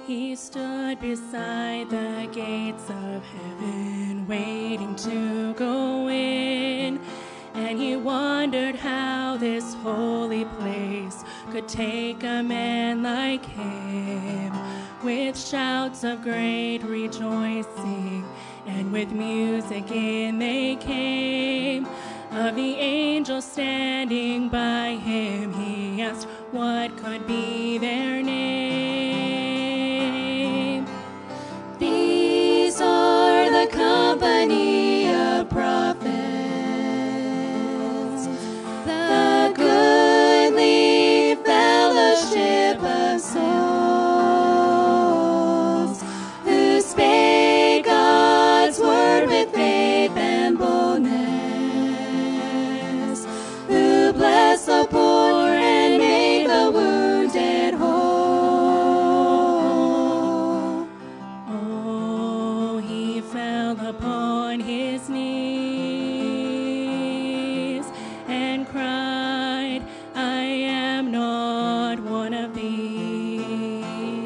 He stood beside the gates of heaven, waiting to go in. And he wondered how this holy place could take a man like him. With shouts of great rejoicing and with music in they came. Of the angels standing by him, he asked what could be their name. These are the company of prophets, the goodly fellowship of souls, who spake God's word with faith and boldness, who blessed the poor and made the wounded whole. Oh, he fell upon his knees and cried, I am not one of these.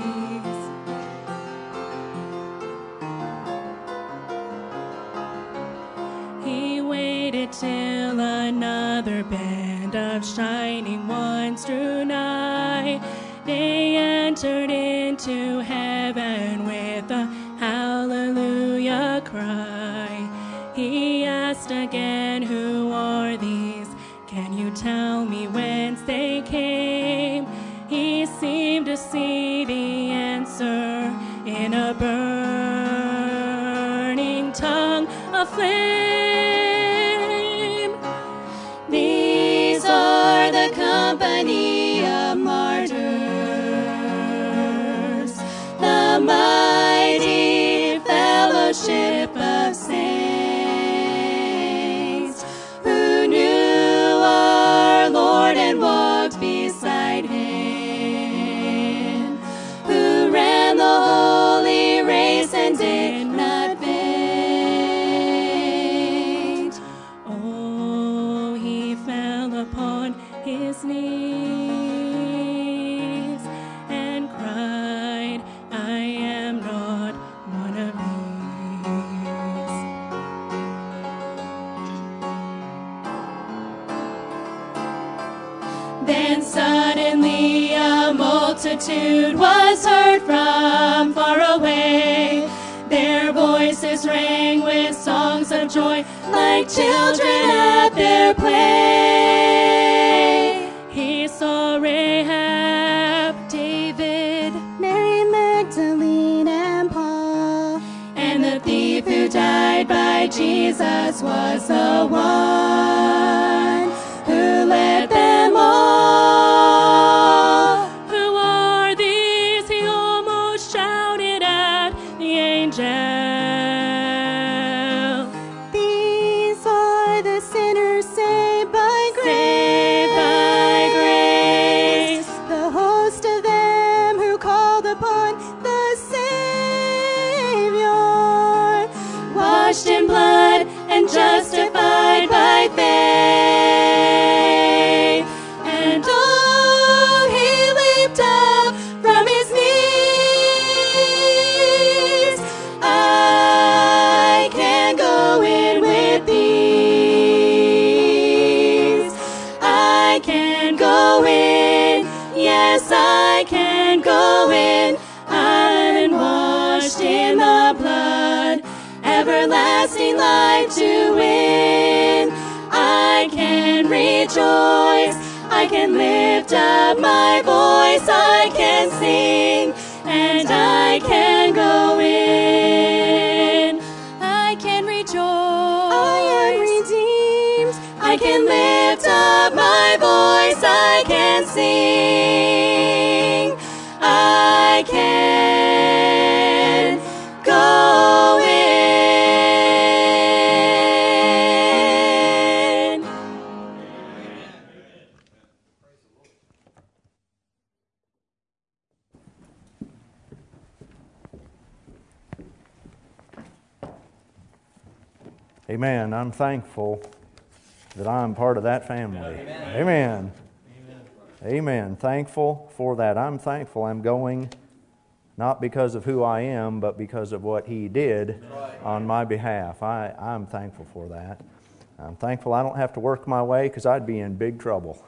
He waited till another band of shining ones drew nigh. They entered into heaven with a hallelujah cry. He asked again, who are these? Can you tell me whence they came? He seemed to see the answer in a burning tongue of flame. These are the company of martyrs, the mighty fellowship of saints, who knew our Lord and walked beside him, who ran the holy race and did not faint. Oh, he fell upon his knees and cried, I am not one of these. Then suddenly a multitude was heard from far away. Their voices rang with songs of joy, like children at their play. He saw Rahab, David, Mary Magdalene, and Paul, and the thief who died by Jesus was the one who led them all. Who are these? He almost shouted at the angel. These are the sinners saved by grace. The host of them who called upon the Savior, washed in blood and justified by faith. And oh, he leaped up from his knees. I can go in with these. I can go in. Yes, I can go in. I've been washed in the blood, everlasting life to win. I can rejoice, I can lift up my voice, I can sing, and I can go in. I can rejoice, I am redeemed, I can lift up my voice, I can sing, I can go in. Amen. I'm thankful that I'm part of that family. Amen. Amen. Amen. Thankful for that. I'm thankful I'm going not because of who I am, but because of what He did on my behalf. I'm thankful for that. I'm thankful I don't have to work my way, because I'd be in big trouble.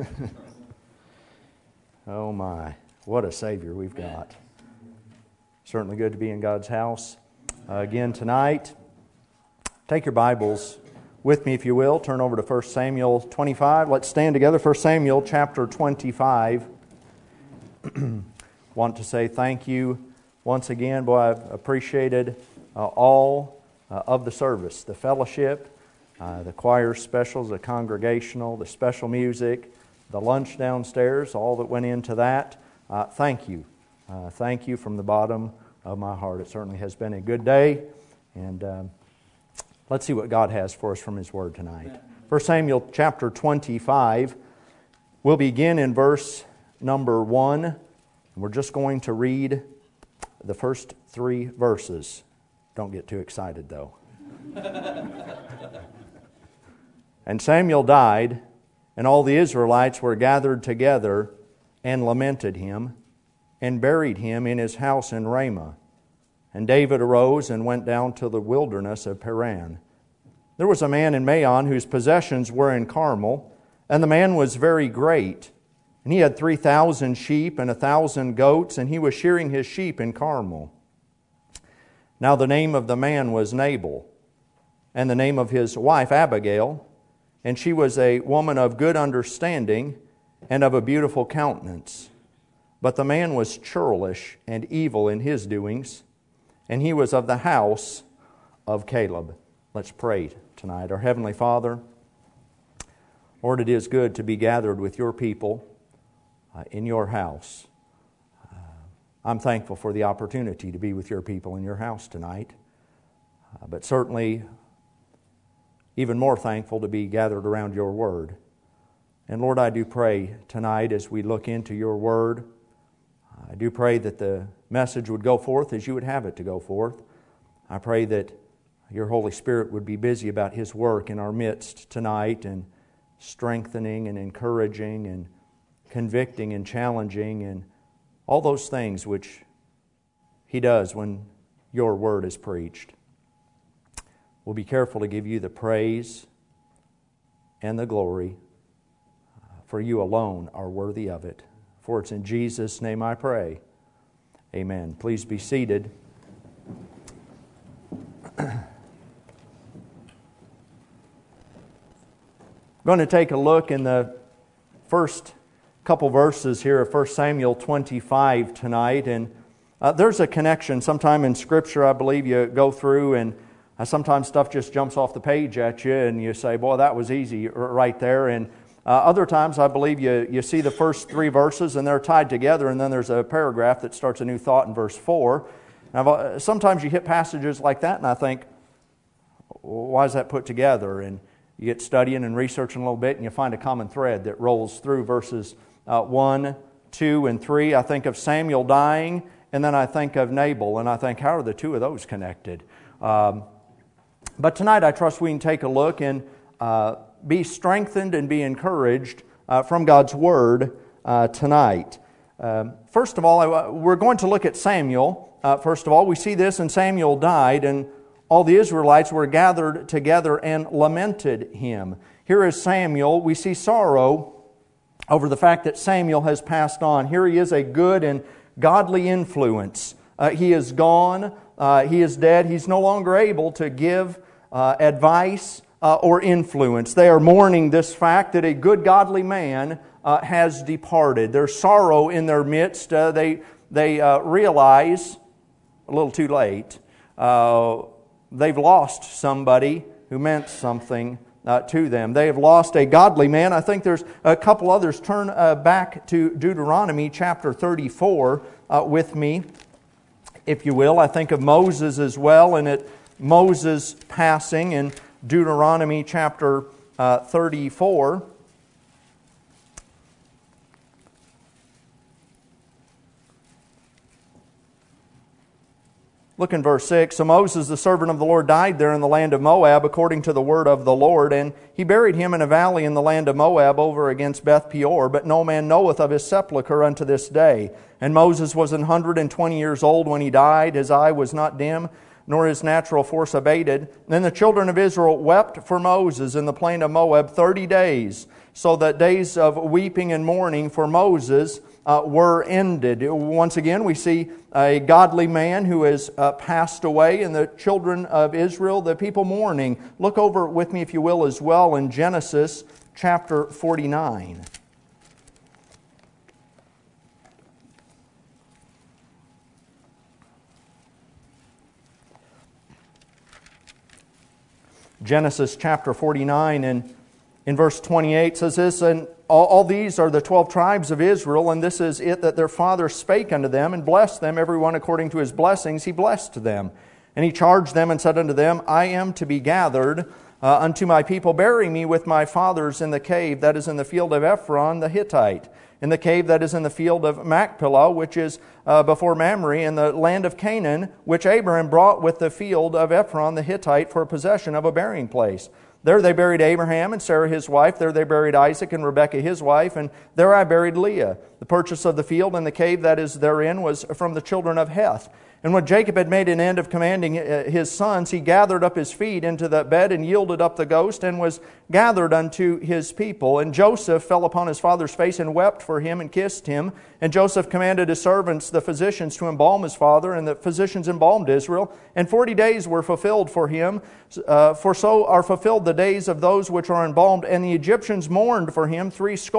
Oh my, what a Savior we've got. Certainly good to be in God's house again tonight. Take your Bibles with me, if you will. Turn over to 1 Samuel 25. Let's stand together. 1 Samuel chapter 25. Want to say thank you once again. Boy, I've appreciated all of the service, the fellowship, the choir specials, the congregational, the special music, the lunch downstairs, all that went into that. Thank you. Thank you from the bottom of my heart. It certainly has been a good day. And let's see what God has for us from His Word tonight. 1 Samuel chapter 25. We'll begin in verse number 1. We're just going to read the first 3 verses. Don't get too excited, though. And Samuel died, and all the Israelites were gathered together and lamented him, and buried him in his house in Ramah. And David arose and went down to the wilderness of Paran. There was a man in Maon whose possessions were in Carmel, and the man was very great. And he had 3,000 sheep and 1,000 goats, and he was shearing his sheep in Carmel. Now the name of the man was Nabal, and the name of his wife Abigail, and she was a woman of good understanding and of a beautiful countenance. But the man was churlish and evil in his doings, and he was of the house of Caleb. Let's pray tonight. Our Heavenly Father, Lord, it is good to be gathered with Your people in Your house. I'm thankful for the opportunity to be with Your people in Your house tonight, but certainly even more thankful to be gathered around Your Word. And Lord, I do pray tonight as we look into Your Word, I do pray that the message would go forth as You would have it to go forth. I pray that Your Holy Spirit would be busy about His work in our midst tonight, and strengthening and encouraging and convicting and challenging and all those things which He does when Your Word is preached. We'll be careful to give You the praise and the glory, for You alone are worthy of it. For it's in Jesus' name I pray. Amen. Please be seated. I'm going to take a look in the first couple verses here of 1 Samuel 25 tonight. And there's a connection. Sometime in Scripture, I believe, you go through and sometimes stuff just jumps off the page at you and you say, boy, that was easy right there. And other times, I believe you see the first 3 verses and they're tied together, and then there's a paragraph that starts a new thought in verse 4. Now, sometimes you hit passages like that and I think, why is that put together? And you get studying and researching a little bit and you find a common thread that rolls through verses 1, 2, and 3. I think of Samuel dying, and then I think of Nabal, and I think, how are the 2 of those connected? But tonight I trust we can take a look and be strengthened and be encouraged from God's Word tonight. First of all, we're going to look at Samuel. First of all, we see this, and Samuel died, and all the Israelites were gathered together and lamented him. Here is Samuel. We see sorrow over the fact that Samuel has passed on. Here he is, a good and godly influence. He is gone. He is dead. He's no longer able to give advice or influence. They are mourning this fact that a good godly man has departed. There's sorrow in their midst. They realize, a little too late, they've lost somebody who meant something to them. They have lost a godly man. I think there's a couple others. Turn back to Deuteronomy chapter 34 with me, if you will. I think of Moses as well, and at Moses' passing in Deuteronomy chapter 34. Look in verse 6. So Moses, the servant of the Lord, died there in the land of Moab, according to the word of the Lord. And he buried him in a valley in the land of Moab, over against Beth Peor. But no man knoweth of his sepulchre unto this day. And Moses was 120 years old when he died. His eye was not dim, nor his natural force abated. Then the children of Israel wept for Moses in the plain of Moab 30 days, so that days of weeping and mourning for Moses were ended. Once again, we see a godly man who has passed away, and the children of Israel, the people mourning. Look over with me, if you will, as well in Genesis chapter 49. Genesis chapter 49 and in verse 28 says this, and all these are the 12 tribes of Israel, and this is it that their father spake unto them, and blessed them, every one according to his blessings, he blessed them. And he charged them and said unto them, I am to be gathered unto my people. Bury me with my fathers in the cave that is in the field of Ephron the Hittite, in the cave that is in the field of Machpelah, which is before Mamre, in the land of Canaan, which Abraham brought with the field of Ephron the Hittite for possession of a burying place. There they buried Abraham and Sarah his wife. There they buried Isaac and Rebekah his wife. And there I buried Leah. The purchase of the field and the cave that is therein was from the children of Heth. And when Jacob had made an end of commanding his sons, he gathered up his feet into the bed and yielded up the ghost and was gathered unto his people. And Joseph fell upon his father's face and wept for him and kissed him. And Joseph commanded his servants, the physicians, to embalm his father, and the physicians embalmed Israel. And 40 days were fulfilled for him, for so are fulfilled the days of those which are embalmed. And the Egyptians mourned for him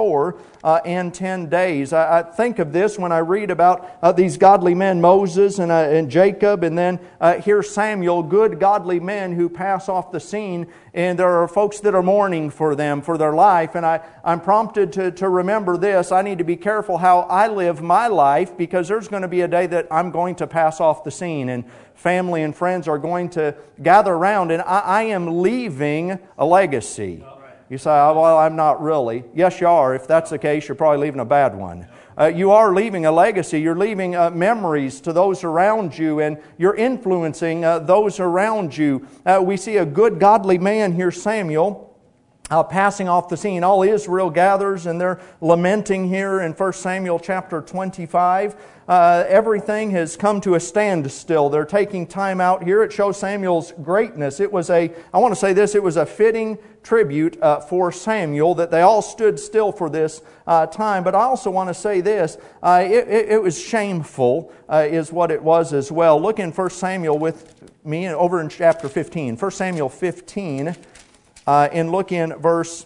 70 days. I think of this when I read about these godly men, Moses and Jacob, and then here's Samuel, good godly men who pass off the scene, and there are folks that are mourning for them, for their life. And I'm prompted to remember this. I need to be careful how I live my life, because there's going to be a day that I'm going to pass off the scene, and family and friends are going to gather around, and I am leaving a legacy. You say, oh, well, I'm not really. Yes, you are. If that's the case, you're probably leaving a bad one. You are leaving a legacy. You're leaving memories to those around you, and you're influencing those around you. We see a good, godly man here, Samuel, passing off the scene. All Israel gathers, and they're lamenting here in 1 Samuel chapter 25. Everything has come to a standstill. They're taking time out here. It shows Samuel's greatness. It was I want to say this, it was a fitting tribute for Samuel that they all stood still for this time. But I also want to say this, it was shameful is what it was as well. Look in 1 Samuel with me over in chapter 15. 1 Samuel 15 and look in verse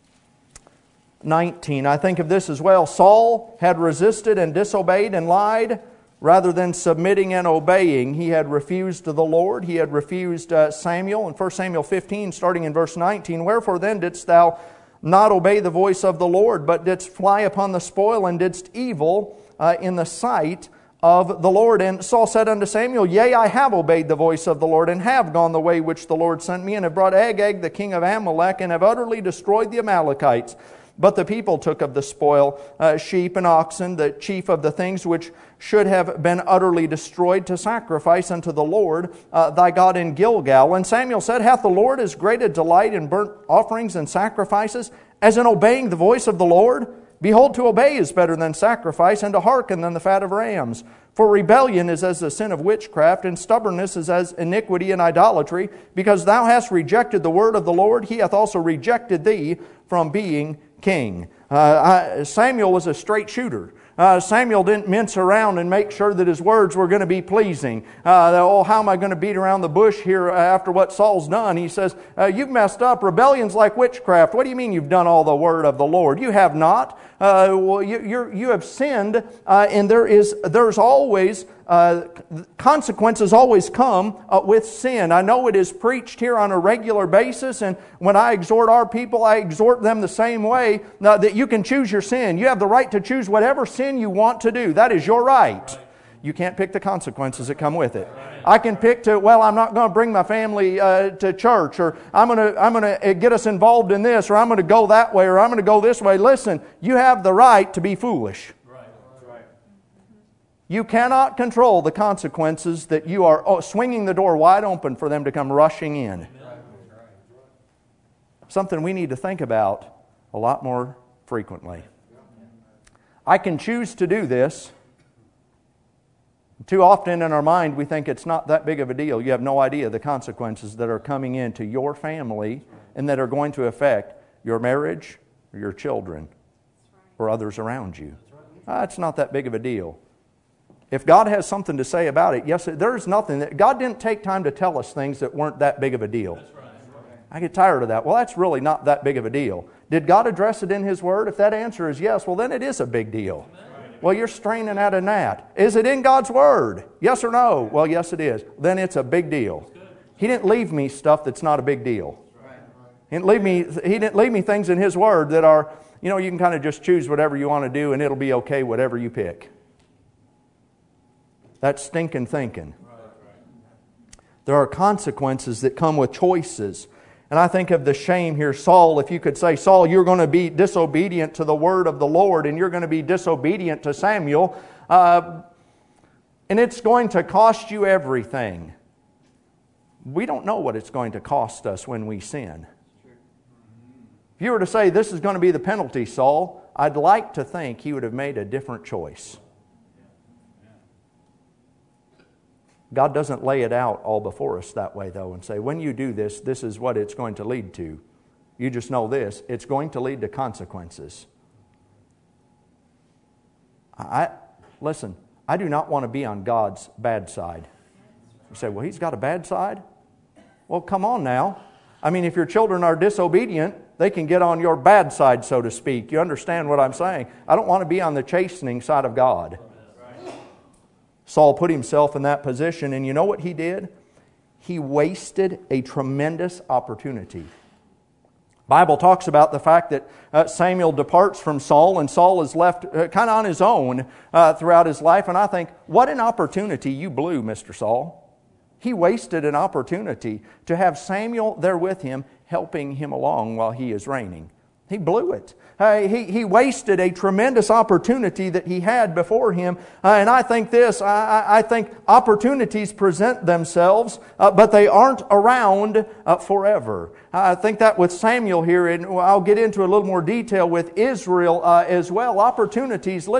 19. I think of this as well. Saul had resisted and disobeyed and lied rather than submitting and obeying. He had refused the Lord. He had refused Samuel. In 1 Samuel 15, starting in verse 19, wherefore then didst thou not obey the voice of the Lord, but didst fly upon the spoil, and didst evil in the sight of the Lord? And Saul said unto Samuel, yea, I have obeyed the voice of the Lord, and have gone the way which the Lord sent me, and have brought Agag the king of Amalek, and have utterly destroyed the Amalekites. But the people took of the spoil sheep and oxen, the chief of the things which should have been utterly destroyed, to sacrifice unto the Lord thy God in Gilgal. And Samuel said, hath the Lord as great a delight in burnt offerings and sacrifices as in obeying the voice of the Lord? Behold, to obey is better than sacrifice, and to hearken than the fat of rams. For rebellion is as the sin of witchcraft, and stubbornness is as iniquity and idolatry. Because thou hast rejected the word of the Lord, he hath also rejected thee from being king. Samuel was a straight shooter. Samuel didn't mince around and make sure that his words were going to be pleasing. How am I going to beat around the bush here after what Saul's done? He says, you've messed up. Rebellion's like witchcraft. What do you mean you've done all the word of the Lord? You have not. You have sinned, and there's always consequences always come with sin. I know it is preached here on a regular basis, and when I exhort our people, I exhort them the same way, that you can choose your sin. You have the right to choose whatever sin you want to do. That is your right. You can't pick the consequences that come with it. I can pick I'm not going to bring my family to church, or I'm going to get us involved in this, or I'm going to go that way, or I'm going to go this way. Listen, you have the right to be foolish. You cannot control the consequences that you are swinging the door wide open for them to come rushing in. Something we need to think about a lot more frequently. I can choose to do this. Too often in our mind we think it's not that big of a deal. You have no idea the consequences that are coming into your family and that are going to affect your marriage or your children or others around you. It's not that big of a deal. If God has something to say about it, yes, there's nothing that God didn't take time to tell us things that weren't that big of a deal. I get tired of that. Well, that's really not that big of a deal. Did God address it in His Word? If that answer is yes, well, then it is a big deal. Well, you're straining at a gnat. Is it in God's Word? Yes or no? Well, yes, it is. Then it's a big deal. He didn't leave me stuff that's not a big deal. He didn't leave me things in His Word that are, you can kind of just choose whatever you want to do and it'll be okay whatever you pick. That's stinking thinking. There are consequences that come with choices. And I think of the shame here. Saul, if you could say, Saul, you're going to be disobedient to the word of the Lord and you're going to be disobedient to Samuel, and it's going to cost you everything. We don't know what it's going to cost us when we sin. If you were to say, this is going to be the penalty, Saul, I'd like to think he would have made a different choice. God doesn't lay it out all before us that way, though, and say, when you do this, this is what it's going to lead to. You just know this, it's going to lead to consequences. Listen, I do not want to be on God's bad side. You say, well, He's got a bad side? Well, come on now. I mean, if your children are disobedient, they can get on your bad side, so to speak. You understand what I'm saying? I don't want to be on the chastening side of God. Saul put himself in that position, and you know what he did? He wasted a tremendous opportunity. Bible talks about the fact that Samuel departs from Saul, and Saul is left kind of on his own throughout his life. And I think, what an opportunity you blew, Mr. Saul. He wasted an opportunity to have Samuel there with him, helping him along while he is reigning. He blew it. He wasted a tremendous opportunity that he had before him. And I think this, I think opportunities present themselves, but they aren't around forever. I think that with Samuel here, and I'll get into a little more detail with Israel as well. Opportunities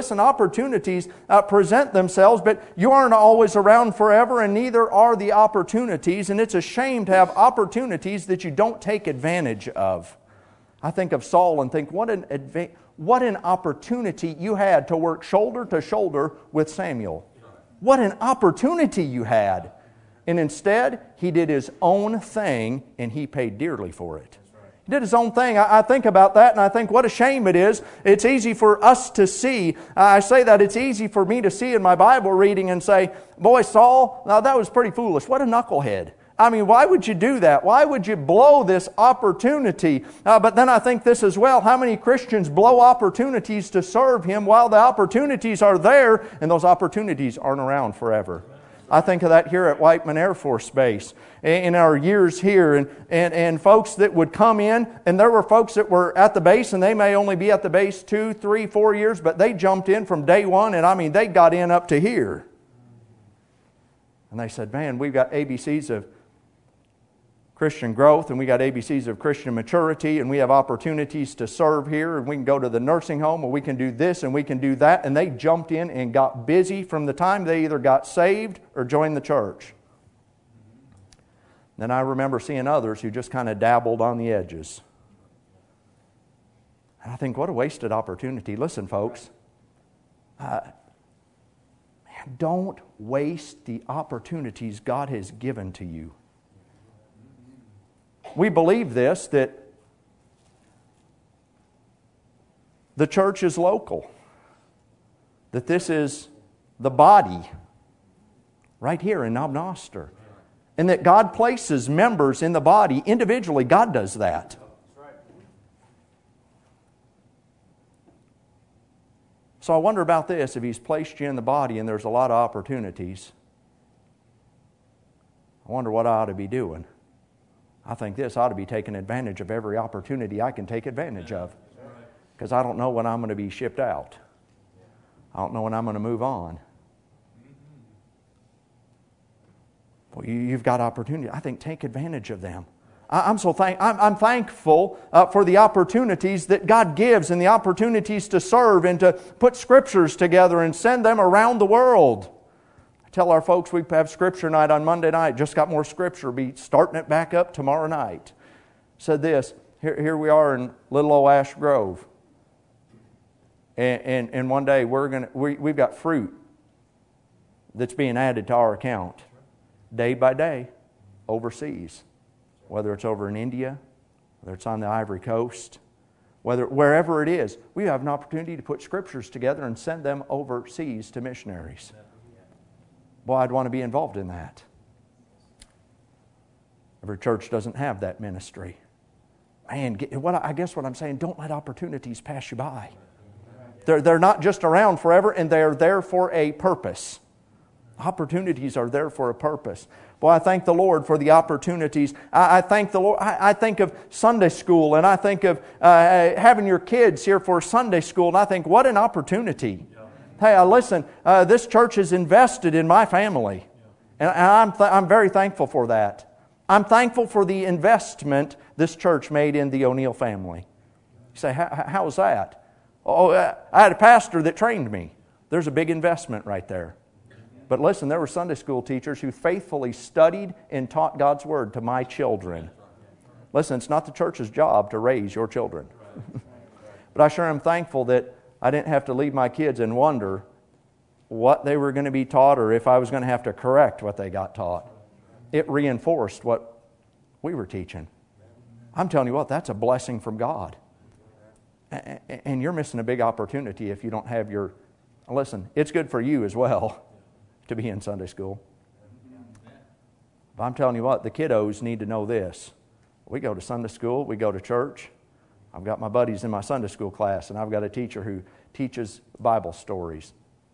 present themselves, but you aren't always around forever, and neither are the opportunities. And it's a shame to have opportunities that you don't take advantage of. I think of Saul and think, what an opportunity you had to work shoulder to shoulder with Samuel. What an opportunity you had. And instead, he did his own thing and he paid dearly for it. He did his own thing. I think about that and I think what a shame it is. It's easy for us to see. I say that it's easy for me to see in my Bible reading and say, boy, Saul, now that was pretty foolish. What a knucklehead. I mean, why would you do that? Why would you blow this opportunity? But then I think this as well. How many Christians blow opportunities to serve Him while the opportunities are there and those opportunities aren't around forever? I think of that here at Whiteman Air Force Base in our years here and folks that would come in, and there were folks that were at the base and they may only be at the base 2, 3, 4 years, but they jumped in from day one and I mean they got in up to here. And they said, man, we've got ABCs of Christian growth, and we got ABCs of Christian maturity, and we have opportunities to serve here, and we can go to the nursing home, or we can do this, and we can do that. And they jumped in and got busy from the time they either got saved or joined the church. Then I remember seeing others who just kind of dabbled on the edges. And I think, what a wasted opportunity. Listen, folks, don't waste the opportunities God has given to you. We believe this, that the church is local, that this is the body right here in Knob Noster, and that God places members in the body individually. God does that. So I wonder about this, if He's placed you in the body and there's a lot of opportunities, I wonder what I ought to be doing. I think this ought to be taking advantage of every opportunity I can take advantage of. Because I don't know when I'm going to be shipped out. I don't know when I'm going to move on. Well, you've got opportunity. I think take advantage of them. I'm thankful for the opportunities that God gives and the opportunities to serve and to put scriptures together and send them around the world. I tell our folks we have scripture night on Monday night. Just got more scripture. Be starting it back up tomorrow night. Said this. Here we are in little old Ash Grove, and one day we've got fruit that's being added to our account day by day overseas. Whether it's over in India, whether it's on the Ivory Coast, wherever it is, we have an opportunity to put scriptures together and send them overseas to missionaries. Boy, I'd want to be involved in that. Every church doesn't have that ministry. Man, I guess what I'm saying, don't let opportunities pass you by. They're not just around forever, and they're there for a purpose. Opportunities are there for a purpose. Boy, I thank the Lord for the opportunities. I thank the Lord. I think of Sunday school, and I think of having your kids here for Sunday school, and I think, what an opportunity. Hey, listen, this church has invested in my family, and I'm very thankful for that. I'm thankful for the investment this church made in the O'Neill family. You say, how was that? Oh, I had a pastor that trained me. There's a big investment right there. But listen, there were Sunday school teachers who faithfully studied and taught God's Word to my children. Listen, it's not the church's job to raise your children. But I sure am thankful that I didn't have to leave my kids and wonder what they were going to be taught or if I was going to have to correct what they got taught. It reinforced what we were teaching. I'm telling you what, that's a blessing from God. And you're missing a big opportunity if you don't have your... Listen, it's good for you as well to be in Sunday school. But I'm telling you what, the kiddos need to know this. We go to Sunday school, we go to church. I've got my buddies in my Sunday school class, and I've got a teacher who teaches Bible stories,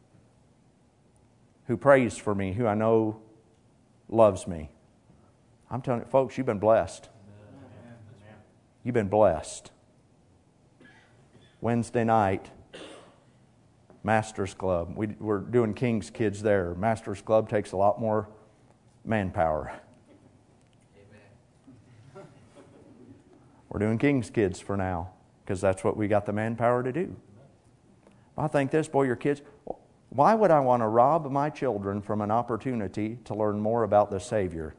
who prays for me, who I know loves me. I'm telling you, folks, you've been blessed. You've been blessed. Wednesday night, Masters Club. We're doing King's Kids there. Masters Club takes a lot more manpower. Amen. We're doing King's Kids for now because that's what we got the manpower to do. I think this, boy, your kids, why would I want to rob my children from an opportunity to learn more about the Savior?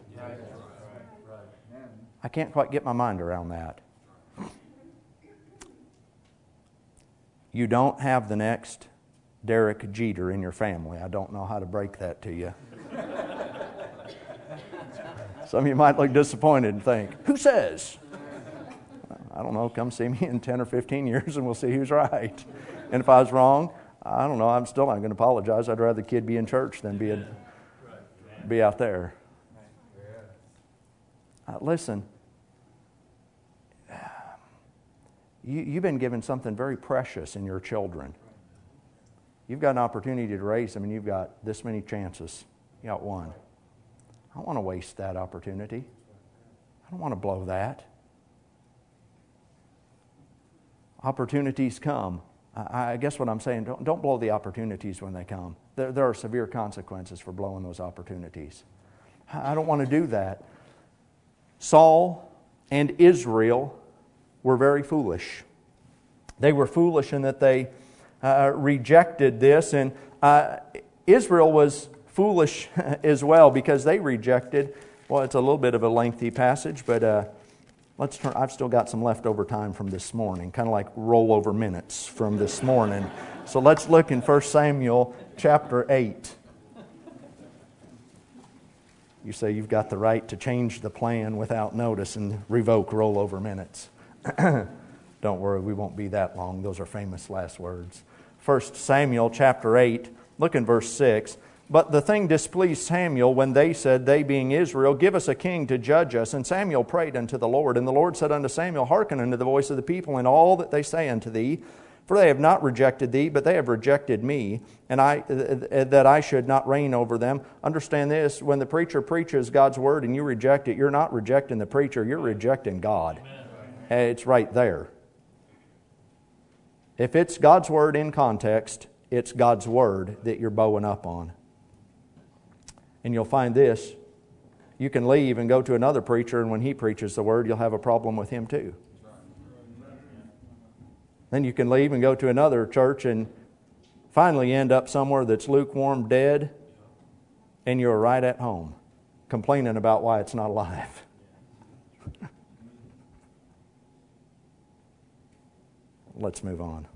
I can't quite get my mind around that. You don't have the next Derek Jeter in your family. I don't know how to break that to you. Some of you might look disappointed and think, who says? I don't know, come see me in 10 or 15 years and we'll see who's right. And if I was wrong, I don't know, I'm still not going to apologize. I'd rather the kid be in church than be out there. Listen, you've been given something very precious in your children. You've got an opportunity to raise them, and you've got this many chances. You got one. I don't want to waste that opportunity. I don't want to blow that. Opportunities come. I guess what I'm saying, don't blow the opportunities when they come. There are severe consequences for blowing those opportunities. I don't want to do that. Saul and Israel were very foolish. They were foolish in that they rejected this, and Israel was foolish as well because they rejected. Well, it's a little bit of a lengthy passage, but let's turn. I've still got some leftover time from this morning, kind of like rollover minutes from this morning. So let's look in 1 Samuel chapter 8. You say you've got the right to change the plan without notice and revoke rollover minutes. Don't worry, we won't be that long. Those are famous last words. 1 Samuel chapter 8, look in verse 6. But the thing displeased Samuel when they said, they being Israel, give us a king to judge us. And Samuel prayed unto the Lord. And the Lord said unto Samuel, hearken unto the voice of the people in all that they say unto thee. For they have not rejected thee, but they have rejected me, and that I should not reign over them. Understand this, when the preacher preaches God's word and you reject it, you're not rejecting the preacher, you're rejecting God. It's right there. If it's God's word in context, it's God's word that you're bowing up on. And you'll find this, You can leave and go to another preacher, and when he preaches the Word, you'll have a problem with him too. Then you can leave and go to another church and finally end up somewhere that's lukewarm, dead, and you're right at home, complaining about why it's not alive. Let's move on.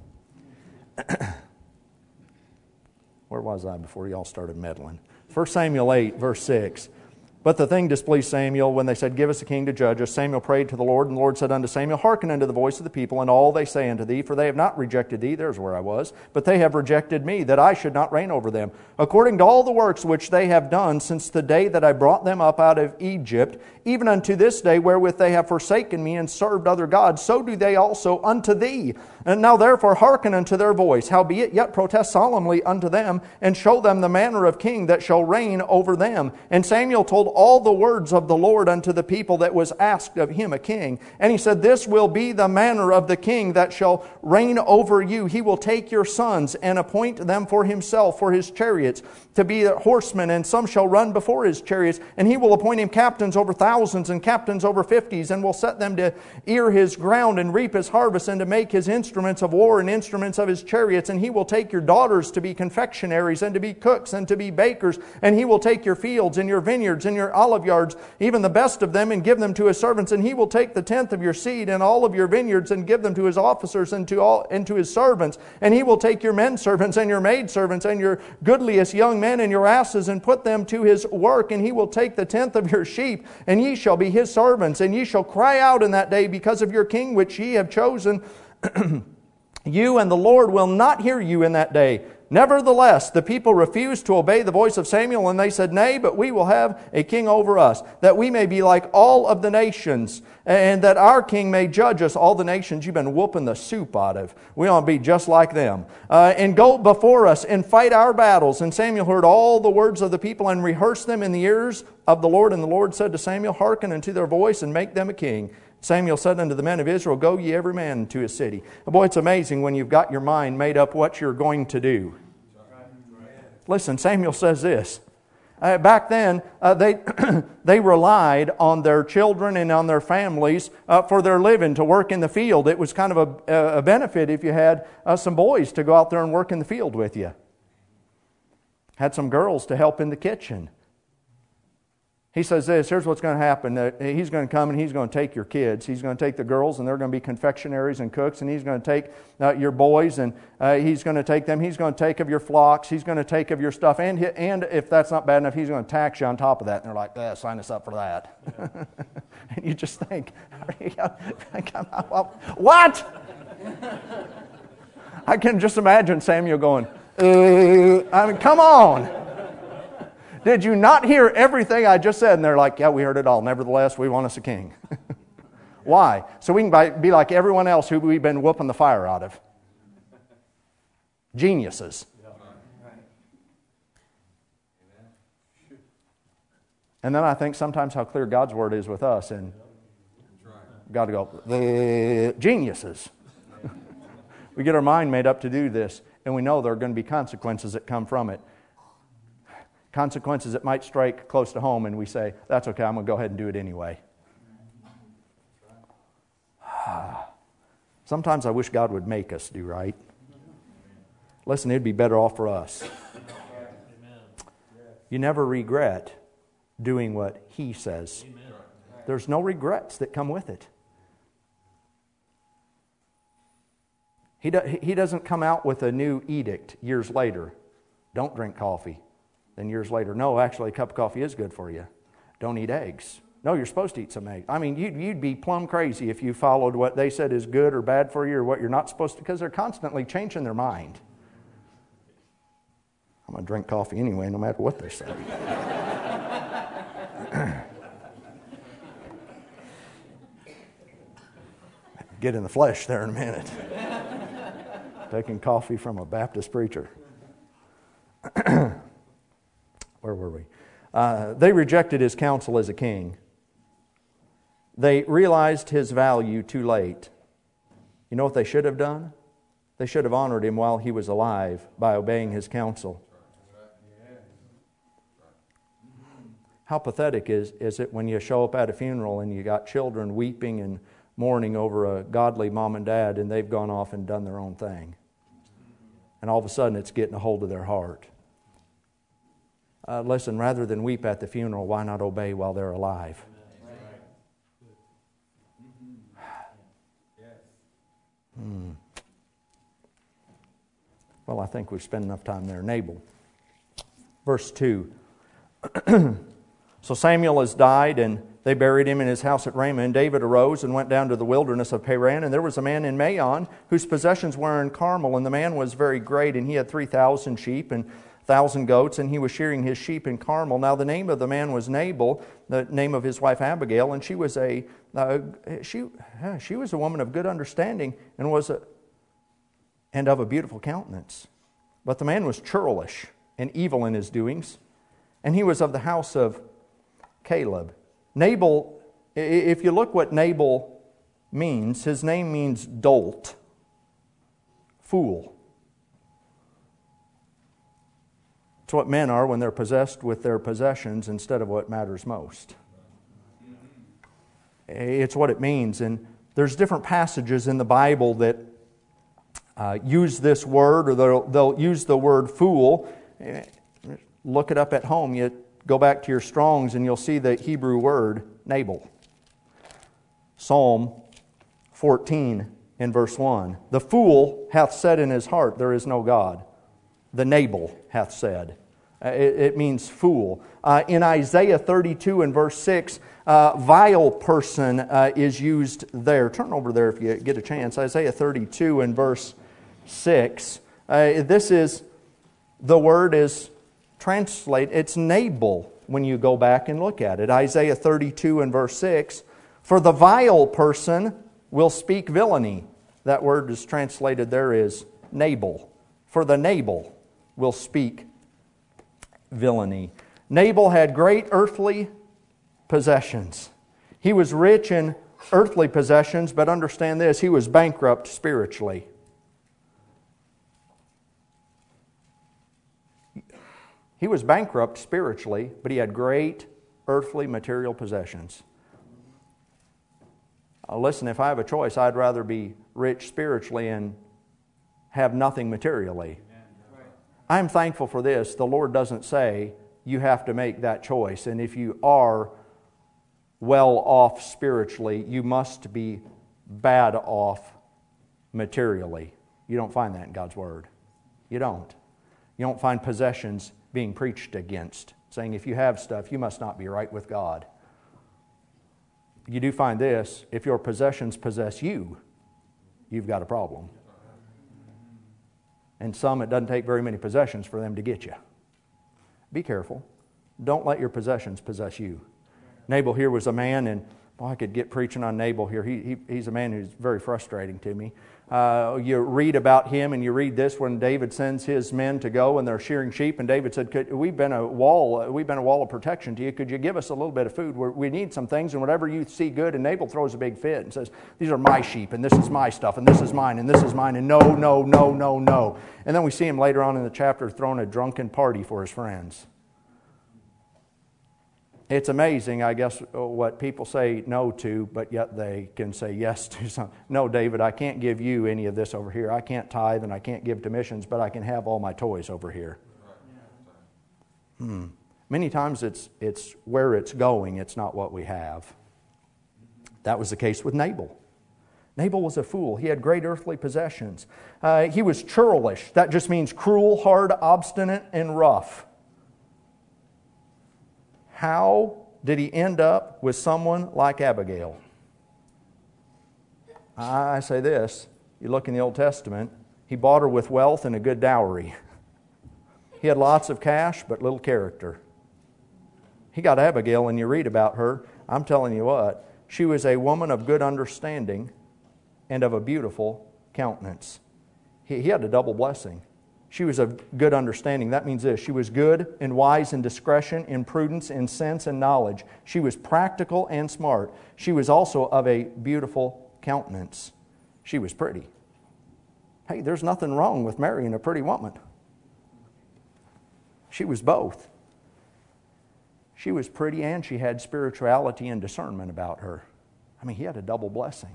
Where was I before y'all started meddling? 1 Samuel 8, verse 6. But the thing displeased Samuel when they said, Give us a king to judge us. Samuel prayed to the Lord, and the Lord said unto Samuel, Hearken unto the voice of the people, and all they say unto thee, for they have not rejected thee, there's where I was, but they have rejected me, that I should not reign over them. According to all the works which they have done since the day that I brought them up out of Egypt, even unto this day wherewith they have forsaken me and served other gods, so do they also unto thee. And now therefore hearken unto their voice, howbeit yet protest solemnly unto them, and show them the manner of king that shall reign over them. And Samuel told all the words of the Lord unto the people that was asked of him a king. And he said, This will be the manner of the king that shall reign over you. He will take your sons and appoint them for himself, for his chariots, to be horsemen, and some shall run before his chariots. And he will appoint him captains over thousands and captains over 50s, and will set them to ear his ground and reap his harvest, and to make his instruments of war and instruments of his chariots. And he will take your daughters to be confectionaries, and to be cooks, and to be bakers. And he will take your fields and your vineyards and your olive yards, even the best of them, and give them to his servants. And he will take the tenth of your seed and all of your vineyards, and give them to his officers and to his servants. And he will take your men servants and your maid servants and your goodliest young men and your asses, and put them to his work. And he will take the tenth of your sheep, and ye shall be his servants. And ye shall cry out in that day because of your king which ye have chosen. You and the Lord will not hear you in that day. Nevertheless, the people refused to obey the voice of Samuel, and they said, Nay, but we will have a king over us, that we may be like all of the nations, and that our king may judge us. All the nations you've been whooping the soup out of. We want to be just like them. And go before us and fight our battles. And Samuel heard all the words of the people and rehearsed them in the ears of the Lord. And the Lord said to Samuel, Hearken unto their voice, and make them a king. Samuel said unto the men of Israel, Go ye every man to his city. Boy, it's amazing when you've got your mind made up what you're going to do. Listen, Samuel says this. Back then, they relied on their children and on their families for their living, to work in the field. It was kind of a benefit if you had some boys to go out there and work in the field with you. Had some girls to help in the kitchen. He says this, here's what's going to happen. He's going to come and he's going to take your kids. He's going to take the girls, and they're going to be confectionaries and cooks, and he's going to take your boys, and he's going to take them. He's going to take of your flocks. He's going to take of your stuff. And if that's not bad enough, he's going to tax you on top of that. And they're like, sign us up for that. And you just think, what? I can just imagine Samuel going, come on. Did you not hear everything I just said? And they're like, yeah, we heard it all. Nevertheless, we want us a king. Why? So we can be like everyone else who we've been whooping the fire out of. Geniuses. And then I think sometimes how clear God's word is with us. And got to go, the geniuses. We get our mind made up to do this. And we know there are going to be consequences that come from it. Consequences that might strike close to home, and we say, that's okay, I'm going to go ahead and do it anyway. Sometimes I wish God would make us do right. Listen, it'd be better off for us. You never regret doing what He says. There's no regrets that come with it. He doesn't come out with a new edict years later. Don't drink coffee. Then years later, no, actually a cup of coffee is good for you. Don't eat eggs. No, you're supposed to eat some eggs. I mean, you'd be plumb crazy if you followed what they said is good or bad for you or what you're not supposed to, because they're constantly changing their mind. I'm going to drink coffee anyway, no matter what they say. Get in the flesh there in a minute. Taking coffee from a Baptist preacher. Where were we? They rejected his counsel as a king. They realized his value too late. You know what they should have done? They should have honored him while he was alive by obeying his counsel. How pathetic is it when you show up at a funeral and you got children weeping and mourning over a godly mom and dad, and they've gone off and done their own thing. And all of a sudden it's getting a hold of their heart. Listen, rather than weep at the funeral, why not obey while they're alive? Well, I think we've spent enough time there. Nabal. Verse 2. So Samuel has died, and they buried him in his house at Ramah. And David arose and went down to the wilderness of Paran. And there was a man in Maon whose possessions were in Carmel. And the man was very great, and he had 3,000 sheep and 1,000 goats, and he was shearing his sheep in Carmel. Now the name of the man was Nabal, the name of his wife Abigail, and she was a woman of good understanding and of a beautiful countenance. But the man was churlish and evil in his doings, and he was of the house of Caleb. Nabal, if you look what Nabal means, his name means dolt, fool. It's what men are when they're possessed with their possessions instead of what matters most. It's what it means. And there's different passages in the Bible that use this word, or they'll use the word fool. Look it up at home. You go back to your Strongs and you'll see the Hebrew word Nabal. Psalm 14 in verse 1. The fool hath said in his heart, there is no God. The Nabal hath said. It means fool. In Isaiah 32 and verse 6, vile person is used there. Turn over there if you get a chance. Isaiah 32 and verse 6. The word is translated, it's Nabal when you go back and look at it. Isaiah 32 and verse 6. For the vile person will speak villainy. That word is translated there is Nabal. For the Nabal will speak villainy. Nabal had great earthly possessions. He was rich in earthly possessions, but understand this, he was bankrupt spiritually. He was bankrupt spiritually, but he had great earthly material possessions. Listen, if I have a choice, I'd rather be rich spiritually and have nothing materially. I'm thankful for this. The Lord doesn't say you have to make that choice. And if you are well off spiritually, you must be bad off materially. You don't find that in God's Word. You don't. You don't find possessions being preached against, saying if you have stuff, you must not be right with God. You do find this, if your possessions possess you, you've got a problem. And some, it doesn't take very many possessions for them to get you. Be careful. Don't let your possessions possess you. Nabal here was a man, and I could get preaching on Nabal here. He's a man who's very frustrating to me. You read about him, and you read this when David sends his men to go, and they're shearing sheep. And David said, "We've been a wall of protection to you. Could you give us a little bit of food? We need some things, and whatever you see good." And Nabal throws a big fit and says, "These are my sheep, and this is my stuff, and this is mine, and this is mine, and no, no, no, no, no." And then we see him later on in the chapter throwing a drunken party for his friends. It's amazing, I guess, what people say no to, but yet they can say yes to something. No, David, I can't give you any of this over here. I can't tithe and I can't give to missions, but I can have all my toys over here. Many times it's where it's going, it's not what we have. That was the case with Nabal. Nabal was a fool. He had great earthly possessions. He was churlish. That just means cruel, hard, obstinate, and rough. How did he end up with someone like Abigail? I say this, you look in the Old Testament, he bought her with wealth and a good dowry. He had lots of cash, but little character. He got Abigail, and you read about her. I'm telling you what, she was a woman of good understanding and of a beautiful countenance. He had a double blessing. She was of good understanding. That means this. She was good and wise in discretion, in prudence, in sense and knowledge. She was practical and smart. She was also of a beautiful countenance. She was pretty. Hey, there's nothing wrong with marrying a pretty woman. She was both. She was pretty and she had spirituality and discernment about her. I mean, he had a double blessing.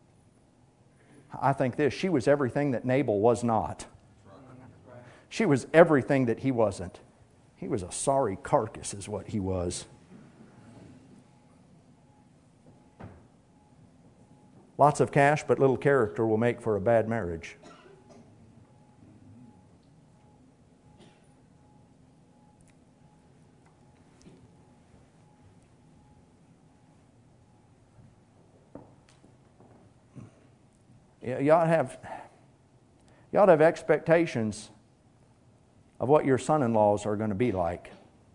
I think this, she was everything that Nabal was not. She was everything that he wasn't. He was a sorry carcass is what he was. Lots of cash, but little character will make for a bad marriage. You ought to have expectations of what your son-in-laws are going to be like.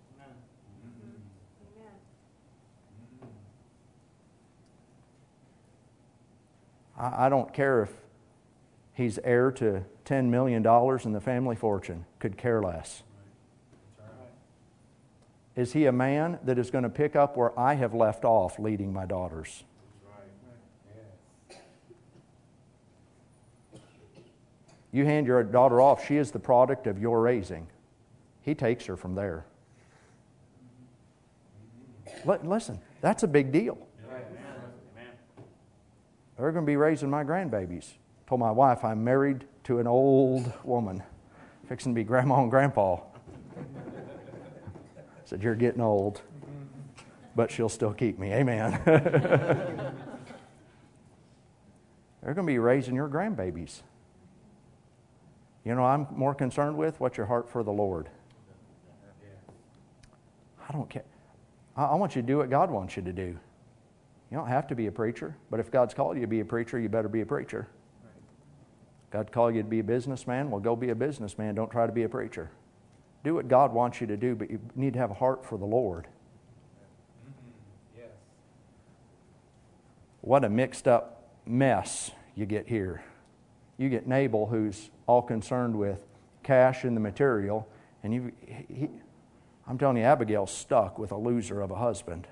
I don't care if he's heir to $10 million in the family fortune. Could care less. Is he a man that is going to pick up where I have left off leading my daughters? You hand your daughter off, she is the product of your raising. He takes her from there. Listen, that's a big deal. They're going to be raising my grandbabies. I told my wife I'm married to an old woman, fixing to be grandma and grandpa. I said, you're getting old, but she'll still keep me. Amen. They're going to be raising your grandbabies. You know, I'm more concerned with what's your heart for the Lord. I don't care. I want you to do what God wants you to do. You don't have to be a preacher, but if God's called you to be a preacher, you better be a preacher. God called you to be a businessman, well, go be a businessman. Don't try to be a preacher. Do what God wants you to do, but you need to have a heart for the Lord. Yes. What a mixed up mess you get here. You get Nabal, who's all concerned with cash and the material, and I'm telling you, Abigail's stuck with a loser of a husband.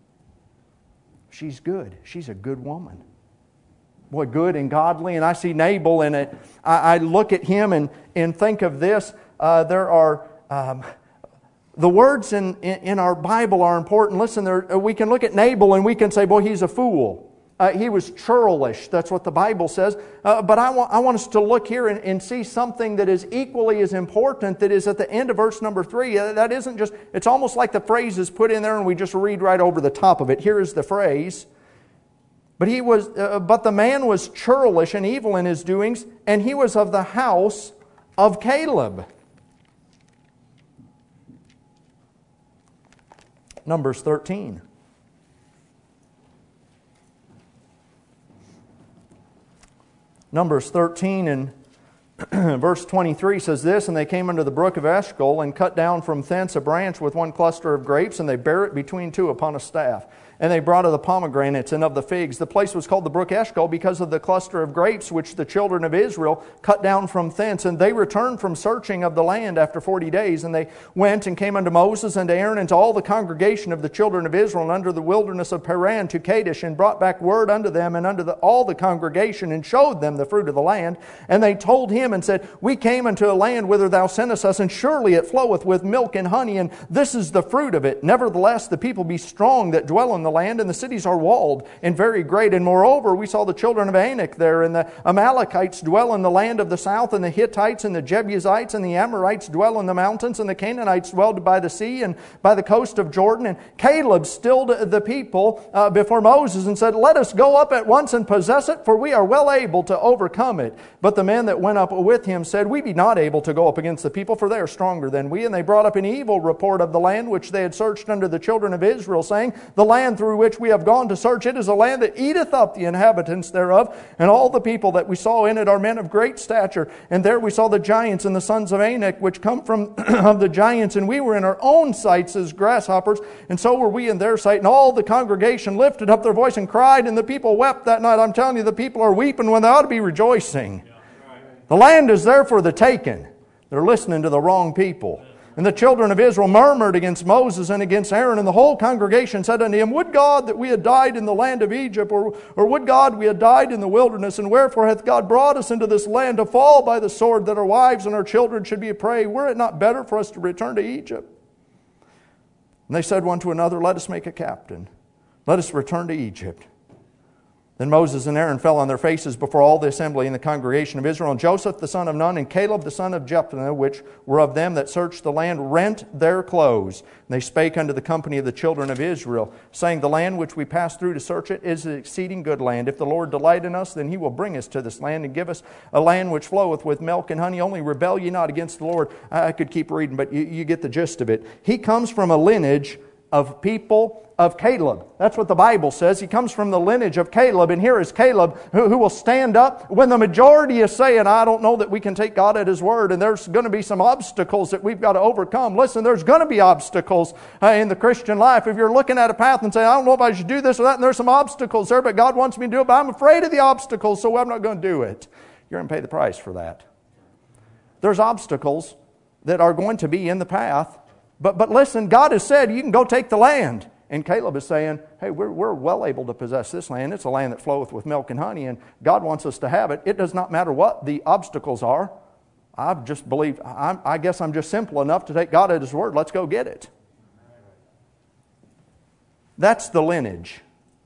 She's good. She's a good woman. Boy, good and godly. And I see Nabal in it. I look at him and think of this. There are the words in our Bible are important. Listen, we can look at Nabal and we can say, boy, he's a fool. He was churlish. That's what the Bible says. But I want us to look here and see something that is equally as important that is at the end of verse number 3. That isn't just, it's almost like the phrase is put in there and we just read right over the top of it. Here is the phrase. But the man was churlish and evil in his doings, and he was of the house of Caleb. Numbers 13. Numbers 13 and verse 23 says this, and they came unto the brook of Eshcol and cut down from thence a branch with one cluster of grapes, and they bare it between two upon a staff. And they brought of the pomegranates and of the figs. The place was called the brook Eshcol because of the cluster of grapes which the children of Israel cut down from thence. And they returned from searching of the land after 40 days. And they went and came unto Moses and to Aaron and to all the congregation of the children of Israel and under the wilderness of Paran to Kadesh, and brought back word unto them and unto all the congregation, and showed them the fruit of the land. And they told him and said, we came unto a land whither thou sentest us, and surely it floweth with milk and honey, and this is the fruit of it. Nevertheless, the people be strong that dwell in the land, and the cities are walled and very great. And moreover, we saw the children of Anak there, and the Amalekites dwell in the land of the south, and the Hittites and the Jebusites and the Amorites dwell in the mountains, and the Canaanites dwelled by the sea and by the coast of Jordan. And Caleb stilled the people before Moses and said, let us go up at once and possess it, for we are well able to overcome it. But the men that went up with him said, we be not able to go up against the people, for they are stronger than we. And they brought up an evil report of the land which they had searched under the children of Israel, saying, the land through which we have gone to search it is a land that eateth up the inhabitants thereof, and all the people that we saw in it are men of great stature. And there we saw the giants and the sons of Anak, which come from of the giants, and we were in our own sights as grasshoppers, and so were we in their sight. And all the congregation lifted up their voice and cried, and the people wept that night. I'm telling you, the people are weeping when they ought to be rejoicing. The land is there for the taking. They're listening to the wrong people. And the children of Israel murmured against Moses and against Aaron, and the whole congregation said unto him, would God that we had died in the land of Egypt, or would God we had died in the wilderness? And wherefore hath God brought us into this land to fall by the sword, that our wives and our children should be a prey? Were it not better for us to return to Egypt? And they said one to another, let us make a captain. Let us return to Egypt. Then Moses and Aaron fell on their faces before all the assembly and the congregation of Israel. And Joseph the son of Nun and Caleb the son of Jephunneh, which were of them that searched the land, rent their clothes. And they spake unto the company of the children of Israel, saying, the land which we passed through to search it is an exceeding good land. If the Lord delight in us, then He will bring us to this land and give us a land which floweth with milk and honey. Only rebel ye not against the Lord. I could keep reading, but you get the gist of it. He comes from a lineage of people of Caleb. That's what the Bible says. He comes from the lineage of Caleb. And here is Caleb who will stand up when the majority is saying, I don't know that we can take God at His word, and there's going to be some obstacles that we've got to overcome. Listen, there's going to be obstacles in the Christian life. If you're looking at a path and saying, I don't know if I should do this or that, and there's some obstacles there, but God wants me to do it, but I'm afraid of the obstacles, so I'm not going to do it. You're going to pay the price for that. There's obstacles that are going to be in the path. But listen, God has said you can go take the land. And Caleb is saying, hey, we're well able to possess this land. It's a land that floweth with milk and honey, and God wants us to have it. It does not matter what the obstacles are. I've just believed, I guess I'm just simple enough to take God at His word. Let's go get it. That's the lineage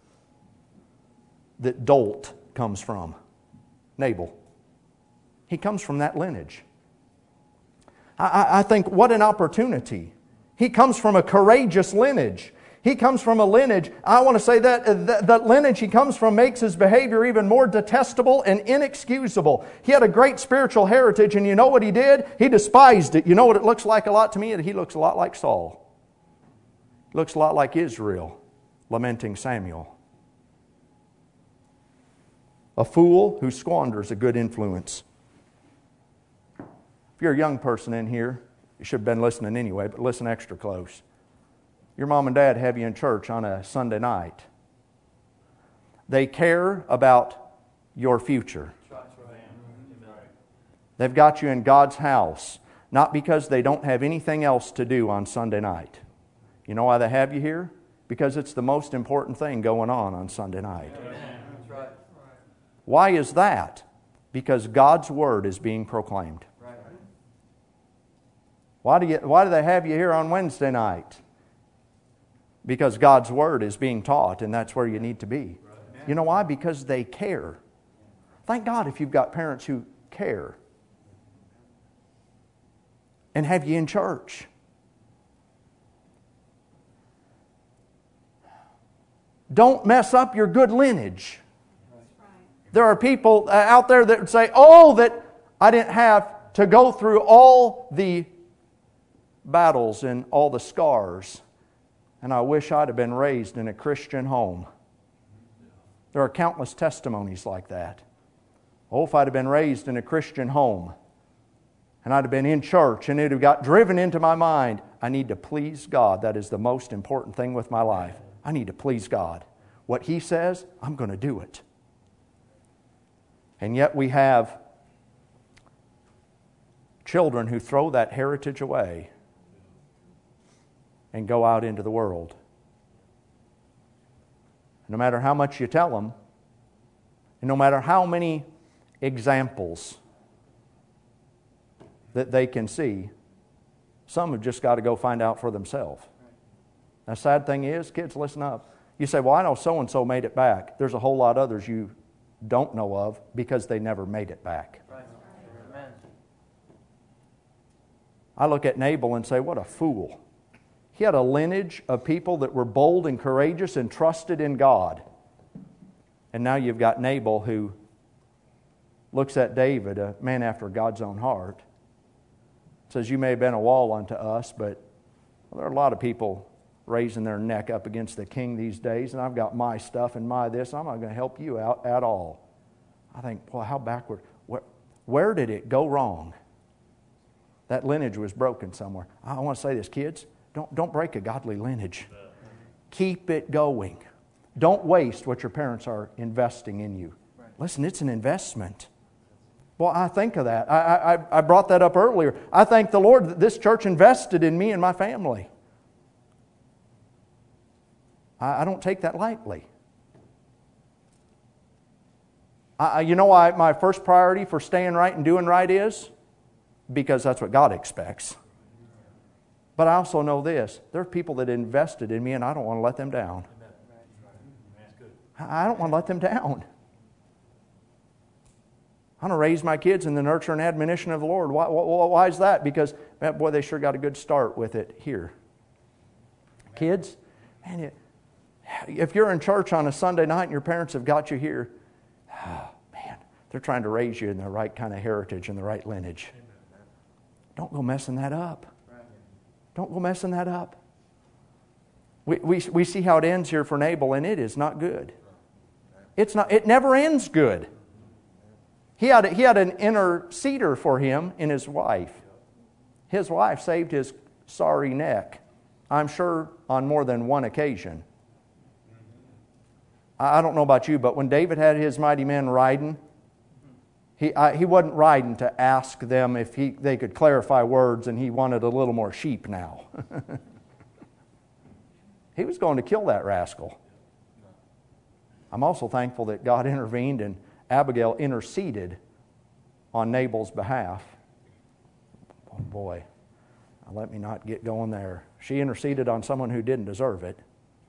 that Dolt comes from. Nabal. He comes from that lineage. I think what an opportunity. He comes from a courageous lineage. He comes from a lineage. I want to say that lineage he comes from makes his behavior even more detestable and inexcusable. He had a great spiritual heritage, and you know what he did? He despised it. You know what it looks like a lot to me? He looks a lot like Saul. He looks a lot like Israel, lamenting Samuel. A fool who squanders a good influence. If you're a young person in here, you should have been listening anyway, but listen extra close. Your mom and dad have you in church on a Sunday night. They care about your future. They've got you in God's house, not because they don't have anything else to do on Sunday night. You know why they have you here? Because it's the most important thing going on Sunday night. Why is that? Because God's Word is being proclaimed. Why do they have you here on Wednesday night? Because God's Word is being taught, and that's where you need to be. You know why? Because they care. Thank God if you've got parents who care and have you in church. Don't mess up your good lineage. There are people out there that would say, oh, that I didn't have to go through all the battles and all the scars, and I wish I'd have been raised in a Christian home. There are countless testimonies like that. Oh, if I'd have been raised in a Christian home, and I'd have been in church, and it would have got driven into my mind, I need to please God. That is the most important thing with my life. I need to please God. What He says, I'm going to do it. And yet we have children who throw that heritage away and go out into the world. No matter how much you tell them, and no matter how many examples that they can see, some have just got to go find out for themselves. The sad thing is, kids, listen up. You say, well, I know so-and-so made it back. There's a whole lot others you don't know of because they never made it back. Right. Amen. I look at Nabal and say, what a fool. He had a lineage of people that were bold and courageous and trusted in God. And now you've got Nabal who looks at David, a man after God's own heart, says, you may have been a wall unto us, but there are a lot of people raising their neck up against the king these days, and I've got my stuff and my this. I'm not going to help you out at all. I think, well, how backward. Where did it go wrong? That lineage was broken somewhere. I want to say this, kids. Don't break a godly lineage. Keep it going. Don't waste what your parents are investing in you. Listen, it's an investment. Well, I think of that. I brought that up earlier. I thank the Lord that this church invested in me and my family. I don't take that lightly. You know why my first priority for staying right and doing right is? Because that's what God expects. But I also know this. There are people that invested in me, and I don't want to let them down. I don't want to let them down. I want to raise my kids in the nurture and admonition of the Lord. Why is that? Because, man, boy, they sure got a good start with it here. Kids, man, if you're in church on a Sunday night and your parents have got you here, oh, man, they're trying to raise you in the right kind of heritage and the right lineage. Don't go messing that up. Don't go messing that up. We see how it ends here for Nabal, and it is not good. It's not. It never ends good. He had an interceder for him in his wife. His wife saved his sorry neck, I'm sure, on more than one occasion. I don't know about you, but when David had his mighty men riding, he wasn't riding to ask them if they could clarify words, and he wanted a little more sheep now. He was going to kill that rascal. I'm also thankful that God intervened and Abigail interceded on Nabal's behalf. Oh boy, let me not get going there. She interceded on someone who didn't deserve it.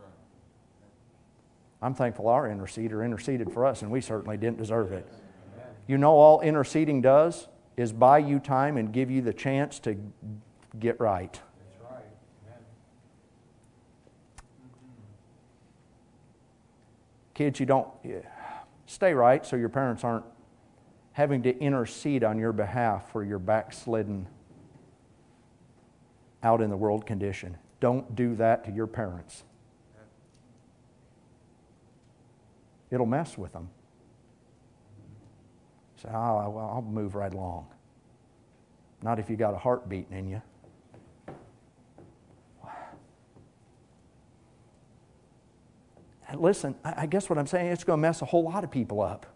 I'm thankful our interceder interceded for us, and we certainly didn't deserve it. You know, all interceding does is buy you time and give you the chance to get right. That's right. Amen. Kids, you don't stay right so your parents aren't having to intercede on your behalf for your backslidden, out in the world condition. Don't do that to your parents. It'll mess with them. Say, oh, well, I'll move right along. Not if you got a heart beating in you. Listen, I guess what I'm saying, it's going to mess a whole lot of people up.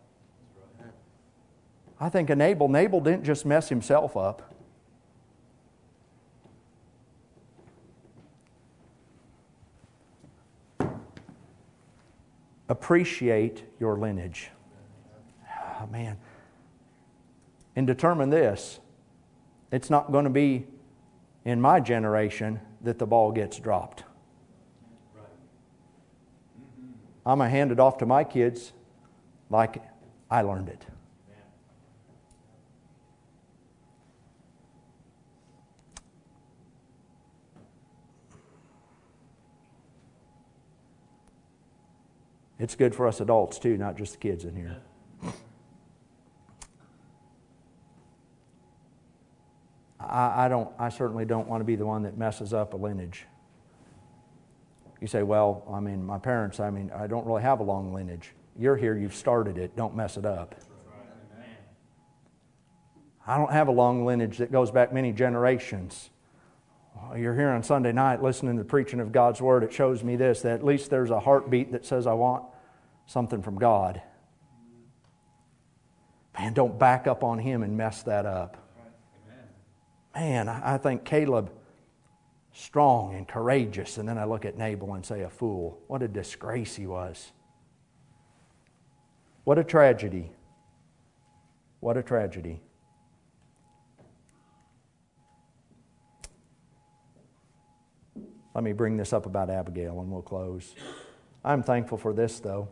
I think Nabal didn't just mess himself up. Appreciate your lineage. Oh, man. And determine this. It's not going to be in my generation that the ball gets dropped. I'm going to hand it off to my kids like I learned it. It's good for us adults too, not just the kids in here. I certainly don't want to be the one that messes up a lineage. You say, well, I mean, my parents, I don't really have a long lineage. You're here, you've started it, don't mess it up. I don't have a long lineage that goes back many generations. You're here on Sunday night listening to the preaching of God's Word. It shows me this, that at least there's a heartbeat that says I want something from God. Man, don't back up on Him and mess that up. Man, I think Caleb, strong and courageous, and then I look at Nabal and say a fool. What a disgrace he was. What a tragedy. What a tragedy. Let me bring this up about Abigail and we'll close. I'm thankful for this, though.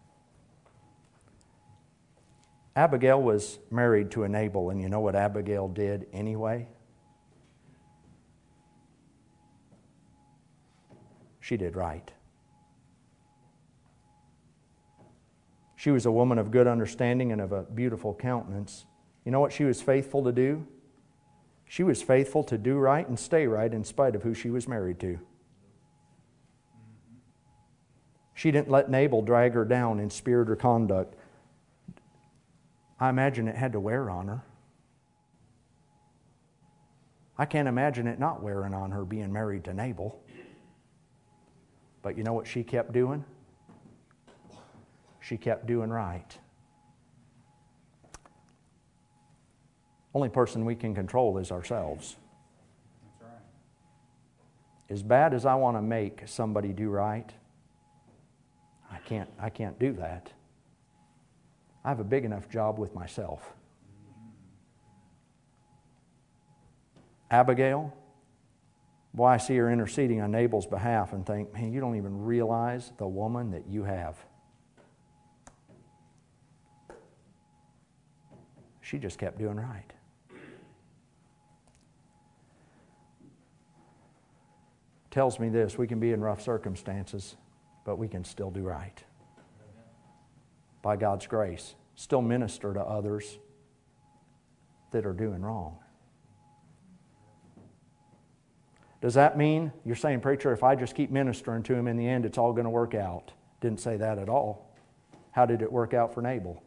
Abigail was married to a Nabal, and you know what Abigail did anyway? She did right. She was a woman of good understanding and of a beautiful countenance. You know what she was faithful to do? She was faithful to do right and stay right in spite of who she was married to. She didn't let Nabal drag her down in spirit or conduct. I imagine it had to wear on her. I can't imagine it not wearing on her being married to Nabal. But you know what she kept doing? She kept doing right. Only person we can control is ourselves. That's right. As bad as I want to make somebody do right, I can't do that. I have a big enough job with myself. Abigail, Boy, I see her interceding on Nabal's behalf and think, man, you don't even realize the woman that you have. She just kept doing right. Tells me this, we can be in rough circumstances, but we can still do right. By God's grace, still minister to others that are doing wrong. Does that mean, you're saying, preacher, if I just keep ministering to him, in the end it's all going to work out? Didn't say that at all. How did it work out for Nabal?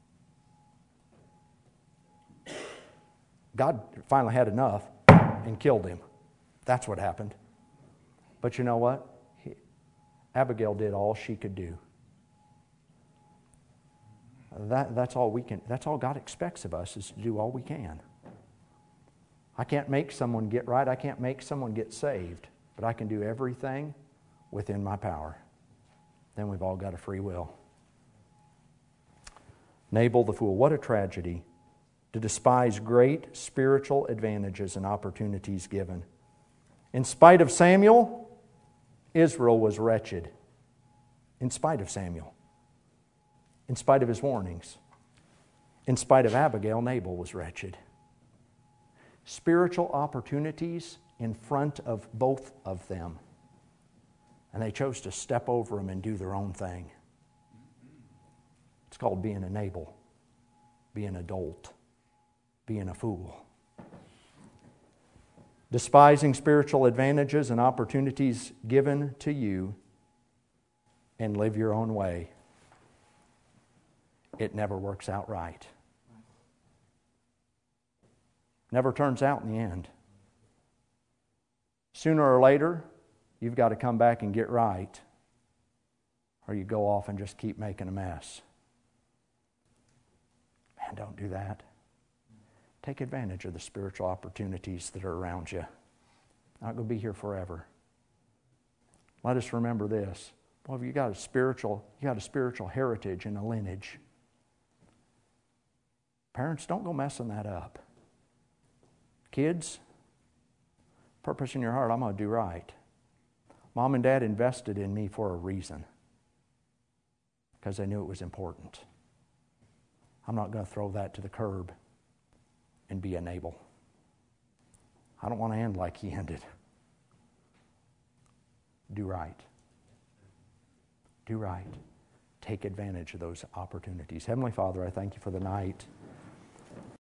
God finally had enough and killed him. That's what happened. But you know what? Abigail did all she could do. That's all we can. That's all God expects of us, is to do all we can. I can't make someone get right. I can't make someone get saved. But I can do everything within my power. Then we've all got a free will. Nabal the fool. What a tragedy to despise great spiritual advantages and opportunities given. In spite of Samuel, Israel was wretched. In spite of Samuel. In spite of his warnings. In spite of Abigail, Nabal was wretched. Spiritual opportunities in front of both of them. And they chose to step over them and do their own thing. It's called being a Nabal, being a dolt, being a fool. Despising spiritual advantages and opportunities given to you and live your own way. It never works out right. Never turns out in the end. Sooner or later, you've got to come back and get right, or you go off and just keep making a mess. Man, don't do that. Take advantage of the spiritual opportunities that are around you. Not going to be here forever. Let us remember this. Well, you got a spiritual heritage and a lineage. Parents, don't go messing that up. Kids, purpose in your heart, I'm going to do right. Mom and Dad invested in me for a reason. Because they knew it was important. I'm not going to throw that to the curb and be a Nabal. I don't want to end like he ended. Do right. Do right. Take advantage of those opportunities. Heavenly Father, I thank you for the night.